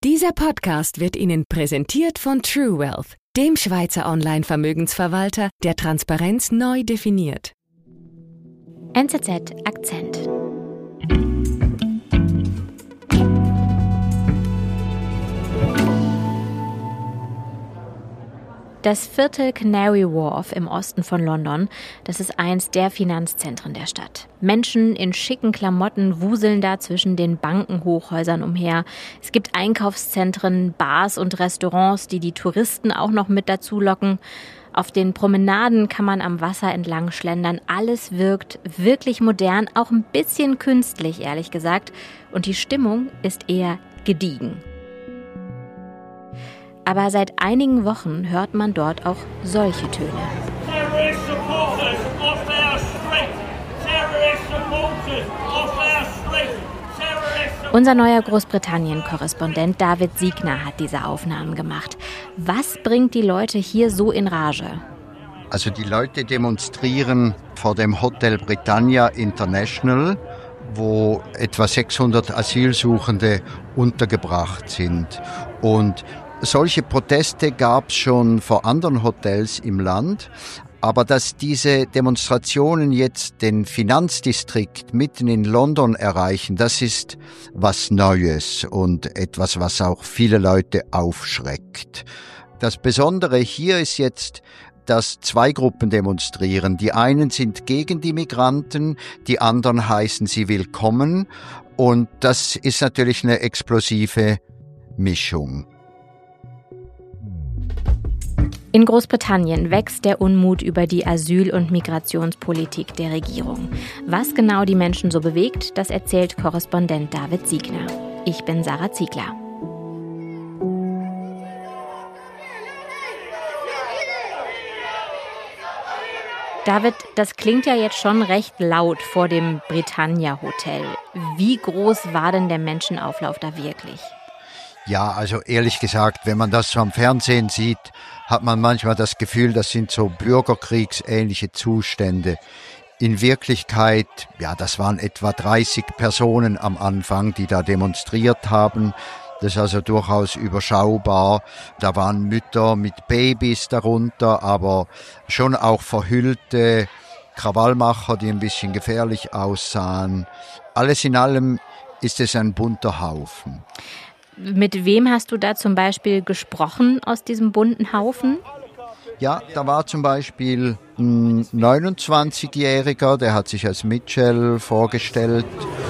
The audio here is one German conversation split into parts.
Dieser Podcast wird Ihnen präsentiert von True Wealth, dem Schweizer Online-Vermögensverwalter, der Transparenz neu definiert. NZZ Akzent. Das Viertel Canary Wharf im Osten von London, das ist eins der Finanzzentren der Stadt. Menschen in schicken Klamotten wuseln da zwischen den Bankenhochhäusern umher. Es gibt Einkaufszentren, Bars und Restaurants, die die Touristen auch noch mit dazu locken. Auf den Promenaden kann man am Wasser entlang schlendern. Alles wirkt wirklich modern, auch ein bisschen künstlich, ehrlich gesagt. Und die Stimmung ist eher gediegen. Aber seit einigen Wochen hört man dort auch solche Töne. Unser neuer Großbritannien-Korrespondent David Siegner hat diese Aufnahmen gemacht. Was bringt die Leute hier so in Rage? Also die Leute demonstrieren vor dem Hotel Britannia International, wo etwa 600 Asylsuchende untergebracht sind. Und solche Proteste gab es schon vor anderen Hotels im Land, aber dass diese Demonstrationen jetzt den Finanzdistrikt mitten in London erreichen, das ist was Neues und etwas, was auch viele Leute aufschreckt. Das Besondere hier ist jetzt, dass zwei Gruppen demonstrieren. Die einen sind gegen die Migranten, die anderen heißen sie willkommen und das ist natürlich eine explosive Mischung. In Großbritannien wächst der Unmut über die Asyl- und Migrationspolitik der Regierung. Was genau die Menschen so bewegt, das erzählt Korrespondent David Siegner. Ich bin Sarah Ziegler. David, das klingt ja jetzt schon recht laut vor dem Britannia Hotel. Wie groß war denn der Menschenauflauf da wirklich? Ja, also ehrlich gesagt, wenn man das so am Fernsehen sieht, hat man manchmal das Gefühl, das sind so bürgerkriegsähnliche Zustände. In Wirklichkeit, ja, das waren etwa 30 Personen am Anfang, die da demonstriert haben. Das ist also durchaus überschaubar. Da waren Mütter mit Babys darunter, aber schon auch verhüllte Krawallmacher, die ein bisschen gefährlich aussahen. Alles in allem ist es ein bunter Haufen. Mit wem hast du da zum Beispiel gesprochen aus diesem bunten Haufen? Ja, da war zum Beispiel ein 29-Jähriger, der hat sich als Mitchell vorgestellt.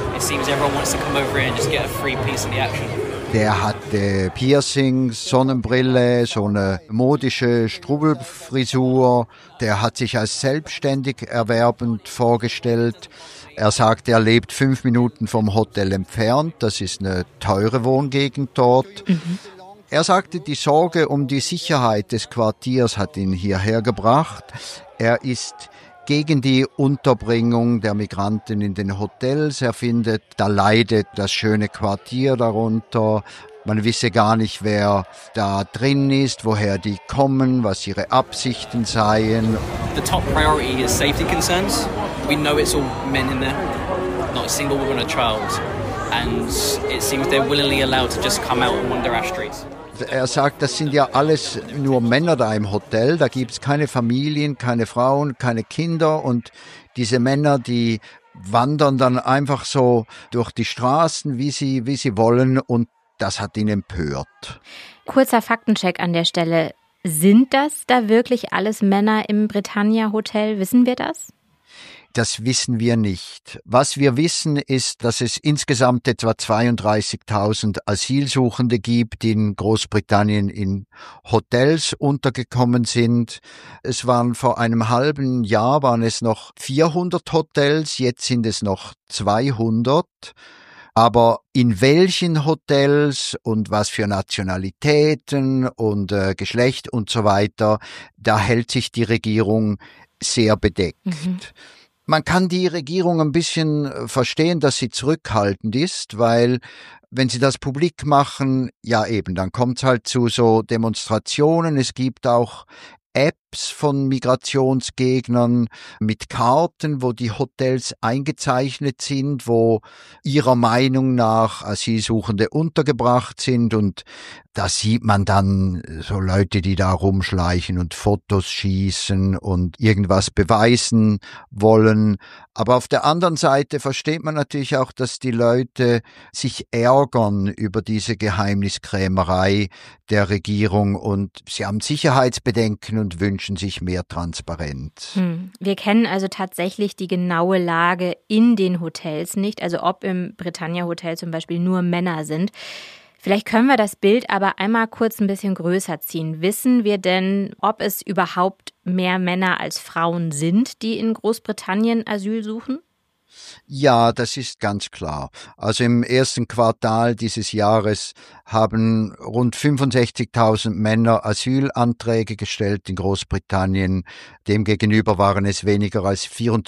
Der hatte Piercings, Sonnenbrille, so eine modische Strubbelfrisur. Der hat sich als selbstständig erwerbend vorgestellt. Er sagt, er lebt 5 Minuten vom Hotel entfernt. Das ist eine teure Wohngegend dort. Er sagte, die Sorge um die Sicherheit des Quartiers hat ihn hierher gebracht. Er ist gegen die Unterbringung der Migranten in den Hotels. Er findet, da leidet das schöne Quartier darunter. Man wisse gar nicht, wer da drin ist, woher die kommen, was ihre Absichten seien. The top priority is safety concerns. We know it's all men in there, not a single woman or child. And it seems they're willingly allowed to just come out and wander our streets. Er sagt, das sind ja alles nur Männer da im Hotel, da gibt es keine Familien, keine Frauen, keine Kinder und diese Männer, die wandern dann einfach so durch die Straßen, wie sie wollen und das hat ihn empört. Kurzer Faktencheck an der Stelle. Sind das da wirklich alles Männer im Britannia Hotel? Wissen wir das? Das wissen wir nicht. Was wir wissen, ist, dass es insgesamt etwa 32.000 Asylsuchende gibt, die in Großbritannien in Hotels untergekommen sind. Es waren vor einem halben Jahr waren es noch 400 Hotels, jetzt sind es noch 200. Aber in welchen Hotels und was für Nationalitäten und Geschlecht und so weiter, da hält sich die Regierung sehr bedeckt. Man kann die Regierung ein bisschen verstehen, dass sie zurückhaltend ist, weil wenn sie das publik machen, ja eben, dann kommt es halt zu so Demonstrationen. Es gibt auch Apps, Clips von Migrationsgegnern mit Karten, wo die Hotels eingezeichnet sind, wo ihrer Meinung nach Asylsuchende untergebracht sind, und da sieht man dann so Leute, die da rumschleichen und Fotos schießen und irgendwas beweisen wollen. Aber auf der anderen Seite versteht man natürlich auch, dass die Leute sich ärgern über diese Geheimniskrämerei der Regierung, und sie haben Sicherheitsbedenken und wünschen sich mehr Transparenz. Wir kennen also tatsächlich die genaue Lage in den Hotels nicht, also ob im Britannia Hotel zum Beispiel nur Männer sind. Vielleicht können wir das Bild aber einmal kurz ein bisschen größer ziehen. Wissen wir denn, ob es überhaupt mehr Männer als Frauen sind, die in Großbritannien Asyl suchen? Ja, das ist ganz klar. Also im ersten Quartal dieses Jahres haben rund 65.000 Männer Asylanträge gestellt in Großbritannien. Demgegenüber waren es weniger als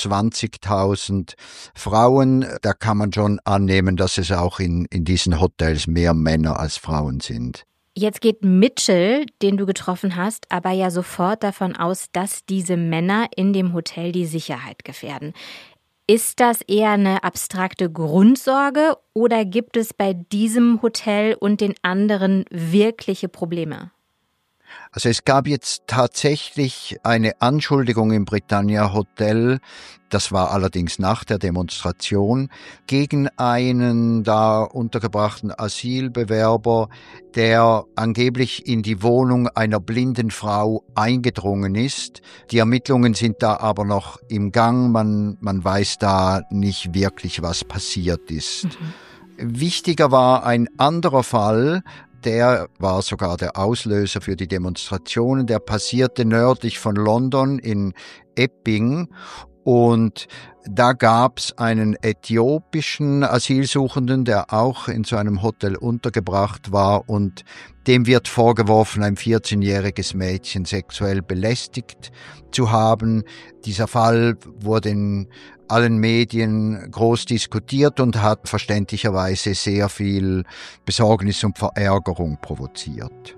24.000 Frauen. Da kann man schon annehmen, dass es auch in diesen Hotels mehr Männer als Frauen sind. Jetzt geht Mitchell, den du getroffen hast, aber ja sofort davon aus, dass diese Männer in dem Hotel die Sicherheit gefährden. Ist das eher eine abstrakte Grundsorge oder gibt es bei diesem Hotel und den anderen wirkliche Probleme? Also es gab jetzt tatsächlich eine Anschuldigung im Britannia Hotel, das war allerdings nach der Demonstration, gegen einen da untergebrachten Asylbewerber, der angeblich in die Wohnung einer blinden Frau eingedrungen ist. Die Ermittlungen sind da aber noch im Gang, man weiß da nicht wirklich, was passiert ist. Wichtiger war ein anderer Fall, der war sogar der Auslöser für die Demonstrationen. Der passierte nördlich von London in Epping, und da gab's einen äthiopischen Asylsuchenden, der auch in so einem Hotel untergebracht war, und dem wird vorgeworfen, ein 14-jähriges Mädchen sexuell belästigt zu haben. Dieser Fall wurde in allen Medien groß diskutiert und hat verständlicherweise sehr viel Besorgnis und Verärgerung provoziert.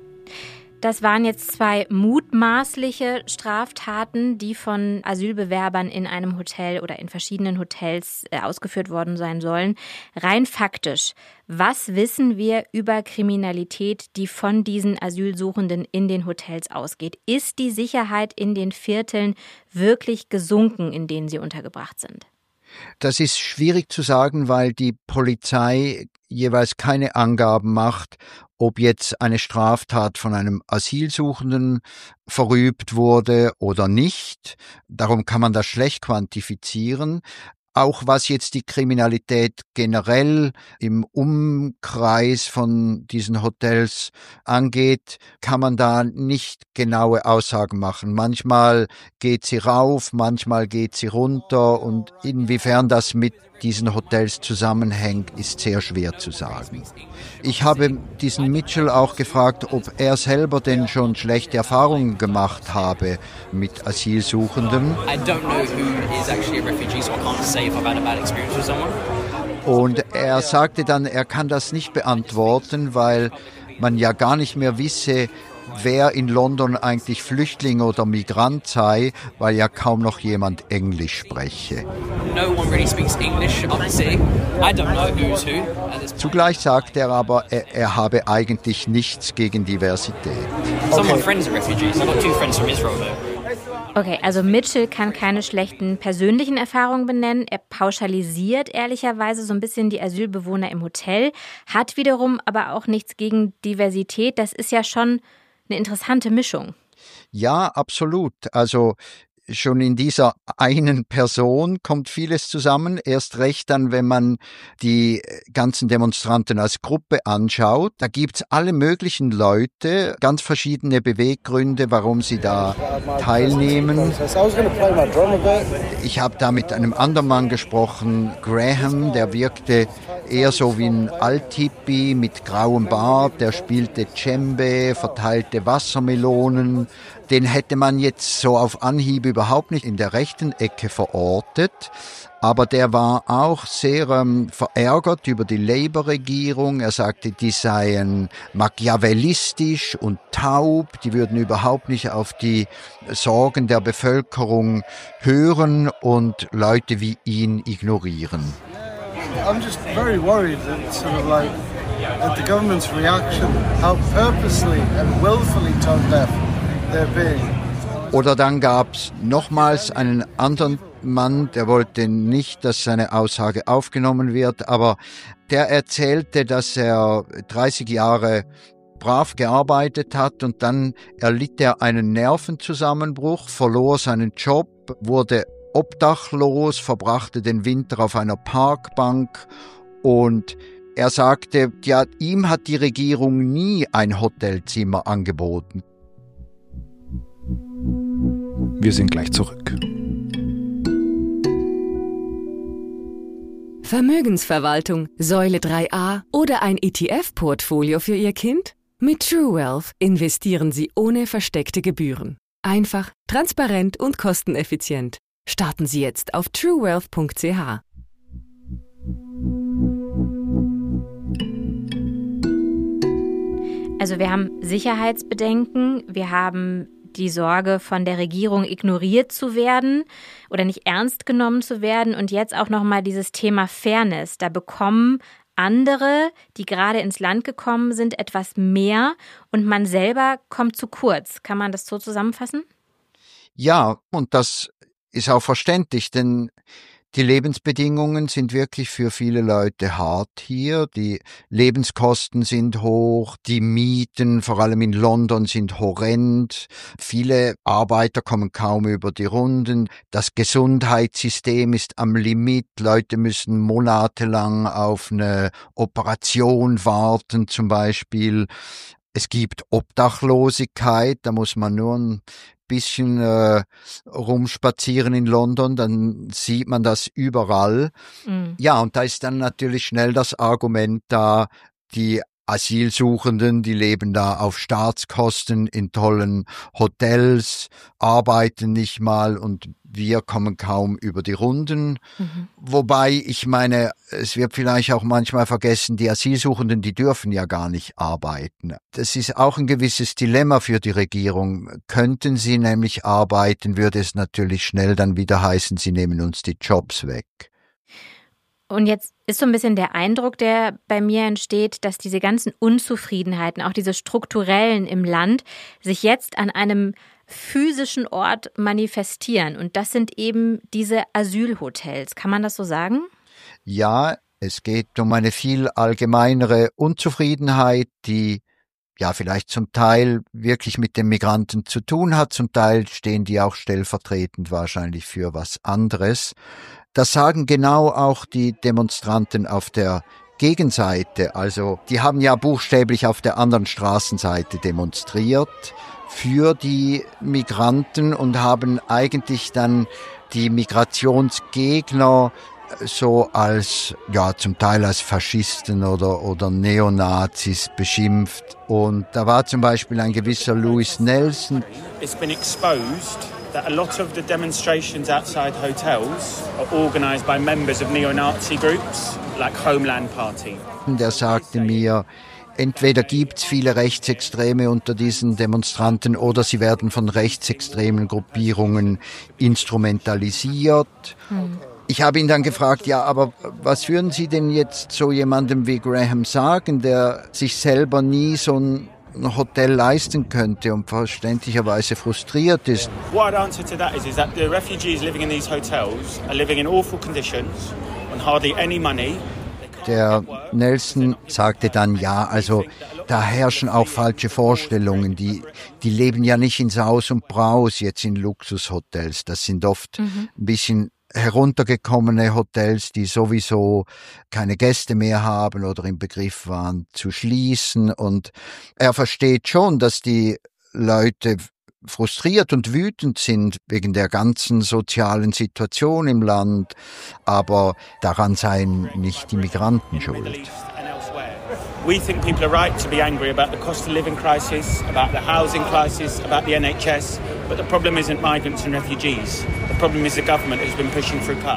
Das waren jetzt 2 mutmaßliche Straftaten, die von Asylbewerbern in einem Hotel oder in verschiedenen Hotels ausgeführt worden sein sollen. Rein faktisch, was wissen wir über Kriminalität, die von diesen Asylsuchenden in den Hotels ausgeht? Ist die Sicherheit in den Vierteln wirklich gesunken, in denen sie untergebracht sind? Das ist schwierig zu sagen, weil die Polizei jeweils keine Angaben macht, ob jetzt eine Straftat von einem Asylsuchenden verübt wurde oder nicht. Darum kann man das schlecht quantifizieren. Auch was jetzt die Kriminalität generell im Umkreis von diesen Hotels angeht, kann man da nicht genaue Aussagen machen. Manchmal geht sie rauf, manchmal geht sie runter, und inwiefern das mit diesen Hotels zusammenhängt, ist sehr schwer zu sagen. Ich habe diesen Mitchell auch gefragt, ob er selber denn schon schlechte Erfahrungen gemacht habe mit Asylsuchenden. Und er sagte dann, er kann das nicht beantworten, weil man ja gar nicht mehr wisse, wer in London eigentlich Flüchtling oder Migrant sei, weil ja kaum noch jemand Englisch spreche. Zugleich sagt er aber, er habe eigentlich nichts gegen Diversität. Okay, also Mitchell kann keine schlechten persönlichen Erfahrungen benennen. Er pauschalisiert ehrlicherweise so ein bisschen die Asylbewohner im Hotel, hat wiederum aber auch nichts gegen Diversität. Das ist ja schon eine interessante Mischung. Ja, absolut. Also schon in dieser einen Person kommt vieles zusammen. Erst recht dann, wenn man die ganzen Demonstranten als Gruppe anschaut. Da gibt's alle möglichen Leute, ganz verschiedene Beweggründe, warum sie da teilnehmen. Ich habe da mit einem anderen Mann gesprochen, Graham, der wirkte eher so wie ein Althippie mit grauem Bart. Der spielte Djembe, verteilte Wassermelonen Den hätte man jetzt so auf Anhieb überhaupt nicht in der rechten Ecke verortet. Aber der war auch sehr verärgert über die Labour-Regierung. Er sagte, die seien machiavellistisch und taub. Die würden überhaupt nicht auf die Sorgen der Bevölkerung hören und Leute wie ihn ignorieren. I'm just very worried that sort of like at the government's reaction, how purposely and willfully tone deaf they're being. Oder dann gab's nochmals einen anderen Mann, der wollte nicht, dass seine Aussage aufgenommen wird, aber der erzählte, dass er 30 Jahre brav gearbeitet hat und dann erlitt er einen Nervenzusammenbruch, verlor seinen Job, wurde obdachlos, verbrachte den Winter auf einer Parkbank und er sagte, ja, ihm hat die Regierung nie ein Hotelzimmer angeboten. Wir sind gleich zurück. Vermögensverwaltung, Säule 3a oder ein ETF-Portfolio für Ihr Kind? Mit TrueWealth investieren Sie ohne versteckte Gebühren. Einfach, transparent und kosteneffizient. Starten Sie jetzt auf truewealth.ch. Also wir haben Sicherheitsbedenken, wir haben die Sorge, von der Regierung ignoriert zu werden oder nicht ernst genommen zu werden. Und jetzt auch nochmal dieses Thema Fairness. Da bekommen andere, die gerade ins Land gekommen sind, etwas mehr und man selber kommt zu kurz. Kann man das so zusammenfassen? Ja, und das ist auch verständlich, denn die Lebensbedingungen sind wirklich für viele Leute hart hier. Die Lebenskosten sind hoch, die Mieten, vor allem in London, sind horrend. Viele Arbeiter kommen kaum über die Runden. Das Gesundheitssystem ist am Limit. Leute müssen monatelang auf eine Operation warten, zum Beispiel. Es gibt Obdachlosigkeit, da muss man nur ein bisschen rumspazieren in London, dann sieht man das überall. Mhm. Ja, und da ist dann natürlich schnell das Argument da, die Asylsuchenden, die leben da auf Staatskosten in tollen Hotels, arbeiten nicht mal und wir kommen kaum über die Runden. Mhm. Wobei, ich meine, es wird vielleicht auch manchmal vergessen, die Asylsuchenden, die dürfen ja gar nicht arbeiten. Das ist auch ein gewisses Dilemma für die Regierung. Könnten sie nämlich arbeiten, würde es natürlich schnell dann wieder heißen, sie nehmen uns die Jobs weg. Und jetzt ist so ein bisschen der Eindruck, der bei mir entsteht, dass diese ganzen Unzufriedenheiten, auch diese strukturellen im Land, sich jetzt an einem physischen Ort manifestieren. Und das sind eben diese Asylhotels. Kann man das so sagen? Ja, es geht um eine viel allgemeinere Unzufriedenheit, die ja vielleicht zum Teil wirklich mit den Migranten zu tun hat. Zum Teil stehen die auch stellvertretend wahrscheinlich für was anderes. Das sagen genau auch die Demonstranten auf der Gegenseite. Also die haben ja buchstäblich auf der anderen Straßenseite demonstriert für die Migranten und haben eigentlich dann die Migrationsgegner so als, ja, zum Teil als Faschisten oder Neonazis beschimpft. Und da war zum Beispiel ein gewisser Louis Nelson. It's been exposed that a lot of the demonstrations outside hotels are organized by members of neo-Nazi groups like Homeland Party. Der sagte mir, entweder gibt's viele Rechtsextreme unter diesen Demonstranten oder sie werden von rechtsextremen Gruppierungen instrumentalisiert. Ich habe ihn dann gefragt, ja, aber was würden Sie denn jetzt so jemandem wie Graham sagen, der sich selber nie so ein Hotel leisten könnte und verständlicherweise frustriert ist? What I'd answer to that is that the refugees living in these hotels are living in awful conditions and hardly any money. Der Nelson sagte dann, ja, also da herrschen auch falsche Vorstellungen. Die leben ja nicht in Saus und Braus jetzt in Luxushotels. Das sind oft ein bisschen heruntergekommene Hotels, die sowieso keine Gäste mehr haben oder im Begriff waren zu schließen. Und er versteht schon, dass die Leute frustriert und wütend sind wegen der ganzen sozialen Situation im Land, aber daran seien nicht die Migranten schuld. We think people are right to be angry about the cost of living crisis, about the housing crisis, about the NHS, but the problem isn't migrants and refugees. The problem is the government who's been pushing through cuts.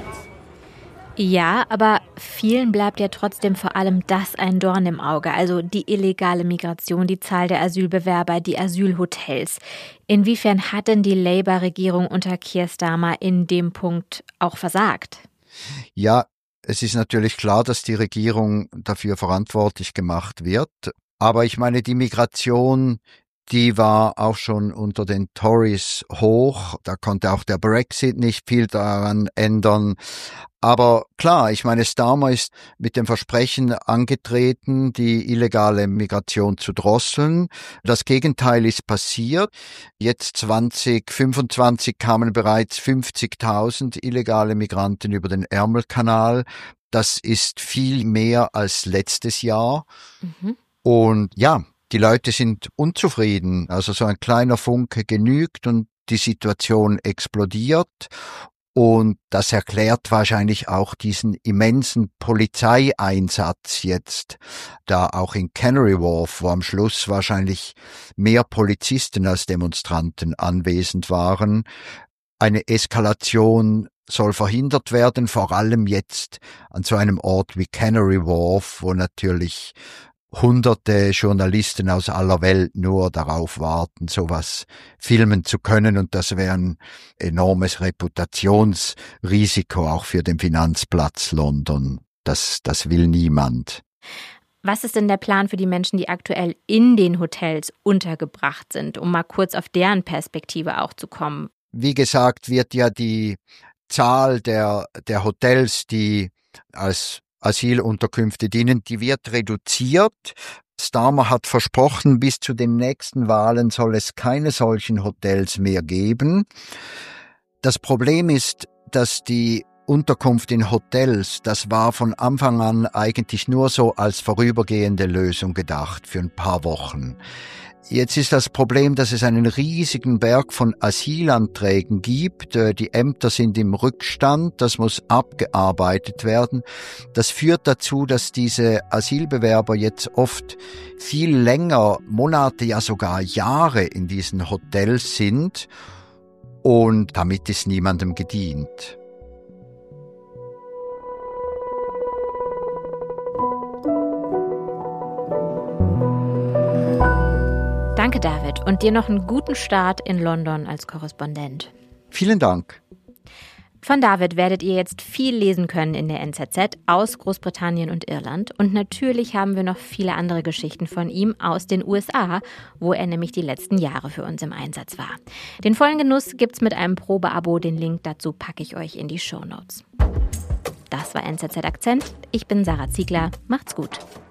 Ja, aber vielen bleibt ja trotzdem vor allem das ein Dorn im Auge, also die illegale Migration, die Zahl der Asylbewerber, die Asylhotels. Inwiefern hat denn die Labour-Regierung unter Keir Starmer in dem Punkt auch versagt? Ja, es ist natürlich klar, dass die Regierung dafür verantwortlich gemacht wird. Aber ich meine, die Migration, die war auch schon unter den Tories hoch. Da konnte auch der Brexit nicht viel daran ändern. Aber klar, ich meine, Starmer ist mit dem Versprechen angetreten, die illegale Migration zu drosseln. Das Gegenteil ist passiert. Jetzt 2025 kamen bereits 50.000 illegale Migranten über den Ärmelkanal. Das ist viel mehr als letztes Jahr. Und ja, die Leute sind unzufrieden. Also so ein kleiner Funke genügt und die Situation explodiert. Und das erklärt wahrscheinlich auch diesen immensen Polizeieinsatz jetzt, da auch in Canary Wharf, wo am Schluss wahrscheinlich mehr Polizisten als Demonstranten anwesend waren. Eine Eskalation soll verhindert werden, vor allem jetzt an so einem Ort wie Canary Wharf, wo natürlich Hunderte Journalisten aus aller Welt nur darauf warten, sowas filmen zu können, und das wäre ein enormes Reputationsrisiko auch für den Finanzplatz London. Das will niemand. Was ist denn der Plan für die Menschen, die aktuell in den Hotels untergebracht sind, um mal kurz auf deren Perspektive auch zu kommen? Wie gesagt, wird ja die Zahl der Hotels, die als Asylunterkünfte dienen, die wird reduziert. Starmer hat versprochen, bis zu den nächsten Wahlen soll es keine solchen Hotels mehr geben. Das Problem ist, dass die Unterkunft in Hotels, das war von Anfang an eigentlich nur so als vorübergehende Lösung gedacht, für ein paar Wochen. Jetzt ist das Problem, dass es einen riesigen Berg von Asylanträgen gibt. Die Ämter sind im Rückstand, das muss abgearbeitet werden. Das führt dazu, dass diese Asylbewerber jetzt oft viel länger, Monate, ja sogar Jahre in diesen Hotels sind. Und damit ist niemandem gedient. Danke, David, und dir noch einen guten Start in London als Korrespondent. Vielen Dank. Von David werdet ihr jetzt viel lesen können in der NZZ aus Großbritannien und Irland. Und natürlich haben wir noch viele andere Geschichten von ihm aus den USA, wo er nämlich die letzten Jahre für uns im Einsatz war. Den vollen Genuss gibt's mit einem Probeabo. Den Link dazu packe ich euch in die Shownotes. Das war NZZ Akzent. Ich bin Sarah Ziegler. Macht's gut.